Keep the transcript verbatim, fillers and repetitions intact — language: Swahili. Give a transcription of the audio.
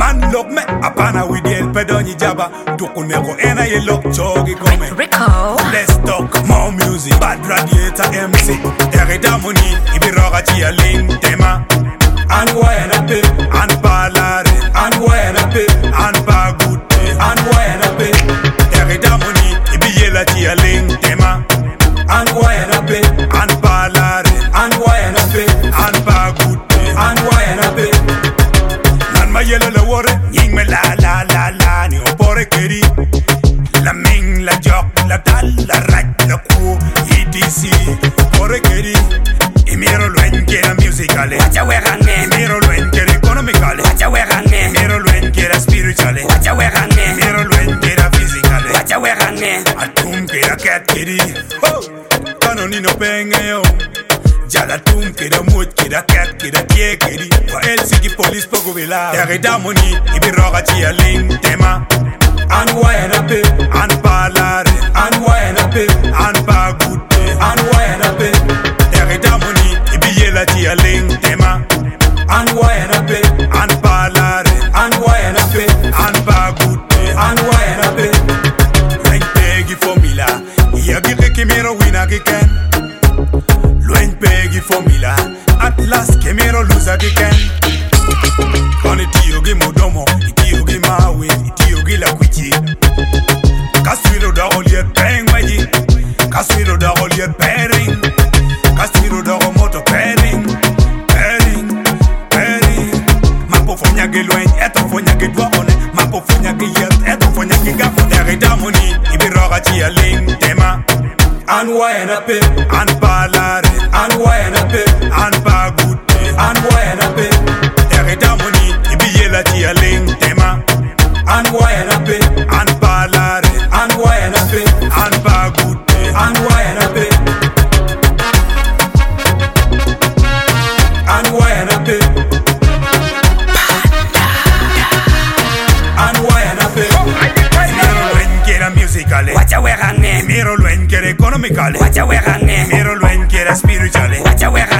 And look me, apana with the help of Jabba. Tukuneko ena ye look chogi come. Rico. Let's talk more music. Bad radiator M C. Erida money, ibiroga chia ling tema. And why na pe, and palare, and why na pe, and pa good, and why na pe. Erida money, ibiyela chia ling tema. And why na pe, and palare, and why na pe, and pa good, and why na pe. Nan ma yela la wore, ying me la la la la ni opore keri. La ming, la jock, la tal, la rat, la cool, E D C, opore keri. Imiro luen kera musicale, Wacha wegane. Imiro luen kera economicale, Wacha wegane. Imiro luen kera spirituale, Wacha wegane. Imiro luen kera physicale. Wacha wegane. Atum kera cat kiri, oh, kanoni no penga yo. Jala tum kera mut kera cat kera tie kiri. Wa el sigi police pogo vela. Erida money, ibiroga chia ling tema. And why na pe, and palare, and why na pe, and pa good, and why na pe. Erida money, ibiyela chia ling tema. And why na pe, and palare, and why na pe, and pa good, and why na pe. Luen pegi formula, yagi kemero wina kiken. Luen pegi formula, at last kemero loser kiken. Koni tiyogi modomo, itiyogi mawe, itiyogi la kuchi. Kaswiro da olier peng maji, kaswiro da olier pering, kaswiro da moto pering, pering, pering. Mapo fonya ge luen, eto fonya ge dwa one, mapo fonya ge yet, eto fonya ge gafo. Erida money, ibiroga chia ling tema. And why na pe, and palare, and why na pe, and pa good, and why na pe. Erida money, ibiyela chia ling tema. And why na pe, and palare, and why na pe, and pa good, and why na pe. And why na pe, and why na pe. Imiro luen kera musicale, Wacha wegane. Imiro luen kera economicale, Wacha wegane. Imiro luen kera spirituale, Wacha wegane.